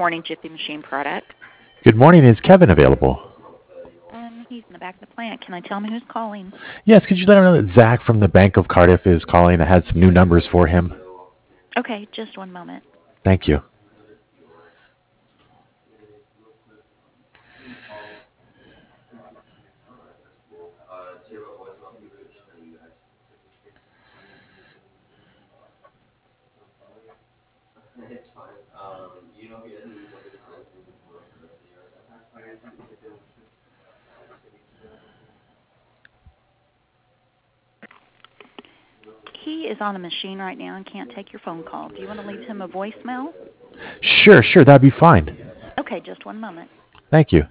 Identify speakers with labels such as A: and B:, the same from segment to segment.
A: morning, Jiffy Machine Product.
B: Good morning. Is Kevin available?
A: He's in the back of the plant. Can I tell him who's calling?
B: Yes, could you let him know that Zach from the Bank of Cardiff is calling? I had some new numbers for him.
A: Okay, just one moment.
B: Thank you.
A: He is on a machine right now and can't take your phone call. Do you want to leave him a voicemail?
B: Sure, that'd be fine.
A: Okay, just one moment.
B: Thank you.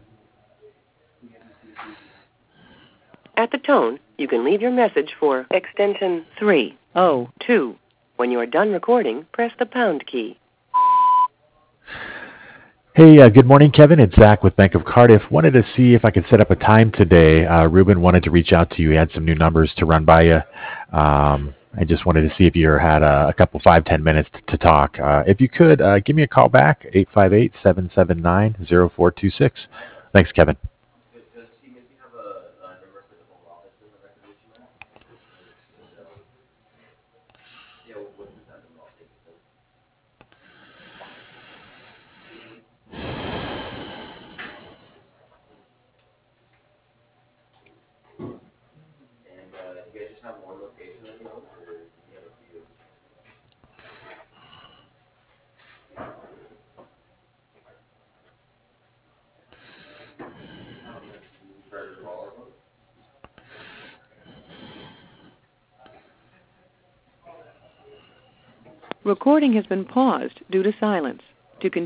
C: At the tone, you can leave your message for extension 302. When you are done recording, press the pound key.
B: Hey, good morning, Kevin. It's Zach with Bank of Cardiff. Wanted to see if I could set up a time today. Ruben wanted to reach out to you. He had some new numbers to run by you. I just wanted to see if you had a couple 5-10 minutes to talk. If you could, give me a call back, 858-779-0426. Thanks, Kevin.
C: Recording has been paused due to silence. To continue